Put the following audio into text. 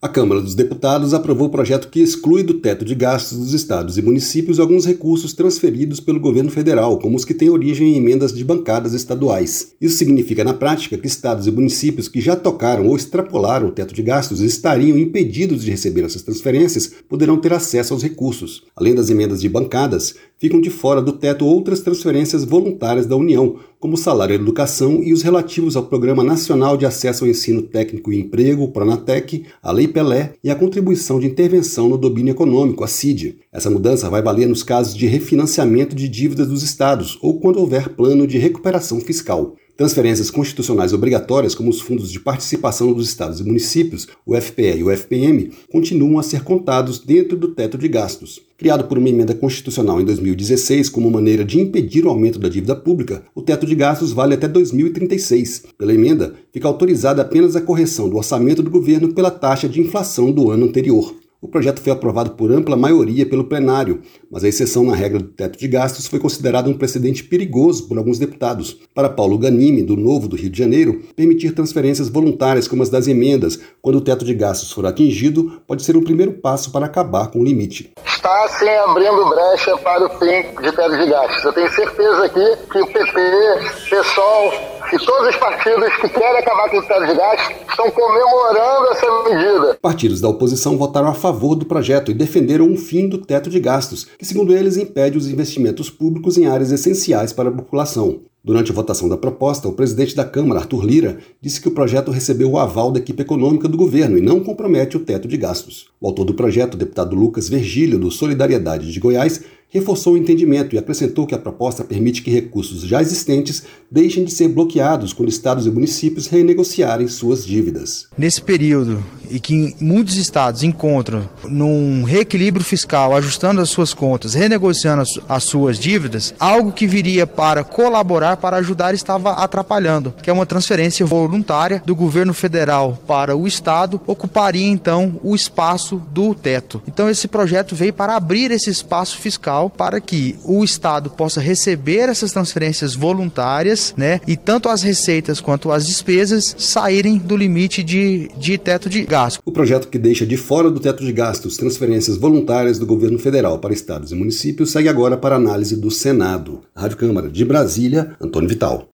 A Câmara dos Deputados aprovou o projeto que exclui do teto de gastos dos estados e municípios alguns recursos transferidos pelo governo federal, como os que têm origem em emendas de bancadas estaduais. Isso significa, na prática, que estados e municípios que já tocaram ou extrapolaram o teto de gastos estariam impedidos de receber essas transferências, poderão ter acesso aos recursos. Além das emendas de bancadas, ficam de fora do teto outras transferências voluntárias da União, como o salário e educação e os relativos ao Programa Nacional de Acesso ao Ensino Técnico e Emprego, o Pronatec, a Lei Pelé e a Contribuição de Intervenção no Domínio Econômico, a CID. Essa mudança vai valer nos casos de refinanciamento de dívidas dos estados ou quando houver plano de recuperação fiscal. Transferências constitucionais obrigatórias, como os fundos de participação dos estados e municípios, o FPE e o FPM, continuam a ser contados dentro do teto de gastos. Criado por uma emenda constitucional em 2016 como maneira de impedir o aumento da dívida pública, o teto de gastos vale até 2036. Pela emenda, fica autorizada apenas a correção do orçamento do governo pela taxa de inflação do ano anterior. O projeto foi aprovado por ampla maioria pelo plenário, mas a exceção na regra do teto de gastos foi considerada um precedente perigoso por alguns deputados. Para Paulo Ganimi, do Novo do Rio de Janeiro, permitir transferências voluntárias como as das emendas, quando o teto de gastos for atingido, pode ser um primeiro passo para acabar com o limite. Está sim abrindo brecha para o fim de teto de gastos. Eu tenho certeza aqui que o PT, PSOL e todos os partidos que querem acabar com o teto de gastos estão comemorando essa medida. Partidos da oposição votaram a favor do projeto e defenderam um fim do teto de gastos, que, segundo eles, impede os investimentos públicos em áreas essenciais para a população. Durante a votação da proposta, o presidente da Câmara, Arthur Lira, disse que o projeto recebeu o aval da equipe econômica do governo e não compromete o teto de gastos. O autor do projeto, o deputado Lucas Vergílio, do Solidariedade de Goiás, reforçou o entendimento e acrescentou que a proposta permite que recursos já existentes deixem de ser bloqueados quando estados e municípios renegociarem suas dívidas. Nesse período, e que muitos estados encontram num reequilíbrio fiscal, ajustando as suas contas, renegociando as suas dívidas, algo que viria para colaborar, para ajudar, estava atrapalhando, que é uma transferência voluntária do governo federal para o estado, ocuparia então o espaço do teto. Então esse projeto veio para abrir esse espaço fiscal para que o estado possa receber essas transferências voluntárias, e tanto as receitas quanto as despesas saírem do limite de teto de gasto. O projeto que deixa de fora do teto de gastos transferências voluntárias do governo federal para estados e municípios segue agora para análise do Senado. Rádio Câmara de Brasília, Antônio Vital.